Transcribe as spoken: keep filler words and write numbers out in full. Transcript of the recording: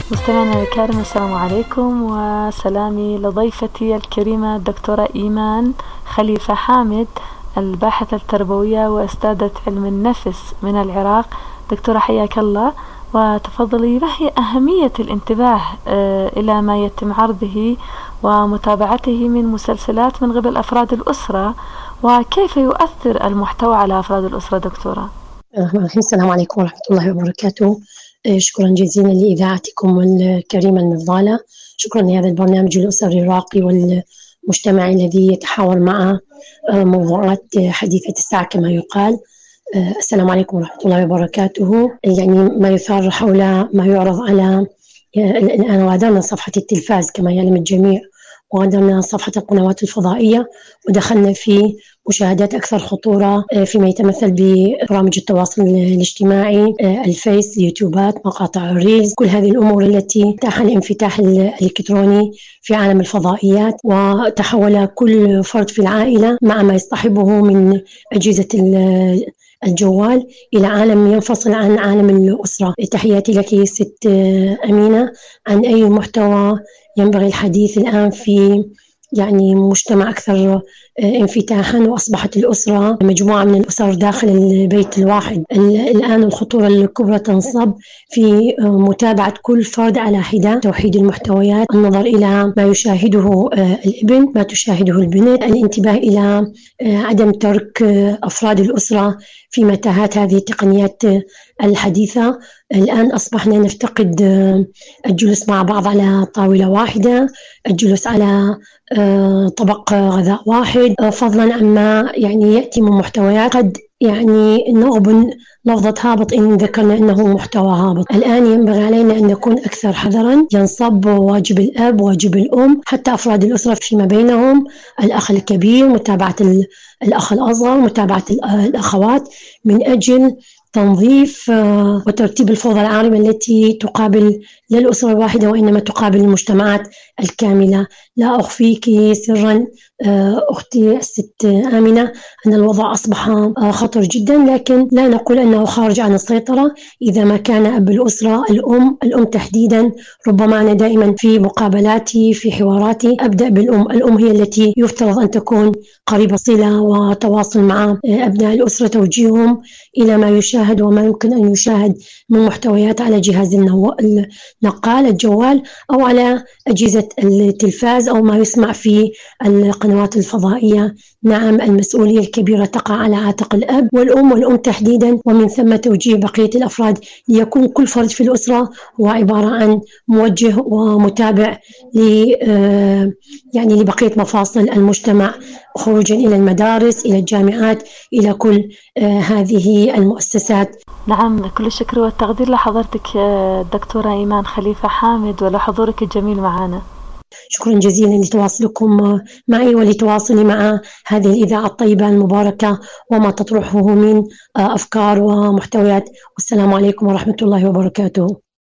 مستمعينا الكرام، السلام عليكم وسلامي لضيفتي الكريمة الدكتورة إيمان خليفة حامد، الباحثة التربوية وأستاذة علم النفس من العراق. دكتورة حياك الله، وتفضلي، ما هي أهمية الانتباه إلى ما يتم عرضه ومتابعته من مسلسلات من قبل أفراد الأسرة، وكيف يؤثر المحتوى على أفراد الأسرة دكتورة؟ السلام عليكم ورحمة الله وبركاته. شكرا جزيلا لإذاعتكم الكريمة المفضلة، شكرا لهذا البرنامج الأسري الراقي والمجتمع الذي يتحاور مع موضوعات حديثة الساعة كما يقال. السلام عليكم ورحمة الله وبركاته. يعني ما يثار حول ما يعرض على الآن، غادرنا صفحة التلفاز كما يعلم الجميع، وغادرنا صفحة القنوات الفضائية، ودخلنا في مشاهدات أكثر خطورة فيما يتمثل ببرامج التواصل الاجتماعي، الفيس، اليوتيوبات، مقاطع الريلز، كل هذه الأمور التي تاح الانفتاح الإلكتروني في عالم الفضائيات، وتحول كل فرد في العائلة مع ما يصطحبه من أجهزة الجوال إلى عالم ينفصل عن عالم الأسرة. تحياتي لك ست أمينة. عن أي محتوى ينبغي الحديث الآن في يعني مجتمع أكثر انفتاحا، وأصبحت الأسرة مجموعة من الأسر داخل البيت الواحد. الآن الخطورة الكبرى تنصب في متابعة كل فرد على حدة، توحيد المحتويات، النظر إلى ما يشاهده الابن، ما تشاهده البنت، الانتباه إلى عدم ترك أفراد الأسرة في متاهات هذه التقنيات الحديثة. الآن أصبحنا نفتقد الجلوس مع بعض على طاولة واحدة، الجلوس على طبق غذاء واحد، فضلا عما يعني يأتي من محتويات قد يعني نغبن لفظة هابط إن ذكرنا أنه محتوى هابط. الآن ينبغي علينا أن نكون أكثر حذرا، ينصب واجب الأب، واجب الأم، حتى أفراد الأسرة فيما بينهم، الأخ الكبير، متابعة الأخ الأصغر، متابعة الأخوات، من أجل تنظيف وترتيب الفوضى العارمة التي تقابل لا الأسرة الواحدة وإنما تقابل المجتمعات الكاملة. لا أخفيك سرا أختي الست آمنة أن الوضع أصبح خطر جدا، لكن لا نقول أنه خارج عن السيطرة إذا ما كان أب الأسرة، الأم الأم تحديدا. ربما أنا دائما في مقابلاتي في حواراتي أبدأ بالأم. الأم هي التي يفترض أن تكون قريبة صلة وتواصل مع أبناء الأسرة، توجيههم إلى ما يشاهد وما يمكن أن يشاهد من محتويات على جهاز النقال الجوال أو على أجهزة التلفاز أو ما يسمع في القنوات الفضائية. نعم، المسؤولية الكبيرة تقع على عاتق الأب والأم، والأم تحديدا، ومن ثم توجيه بقية الأفراد ليكون كل فرد في الأسرة هو عبارة عن موجه ومتابع ل يعني لبقية مفاصل المجتمع، خروجا إلى المدارس، إلى الجامعات، إلى كل هذه المؤسسات. نعم، كل الشكر والتقدير لحضرتك الدكتورة إيمان خليفة حامد ولحضورك الجميل معنا. شكرا جزيلا لتواصلكم معي ولتواصلي مع هذه الإذاعة الطيبة المباركة وما تطرحه من أفكار ومحتويات. والسلام عليكم ورحمة الله وبركاته.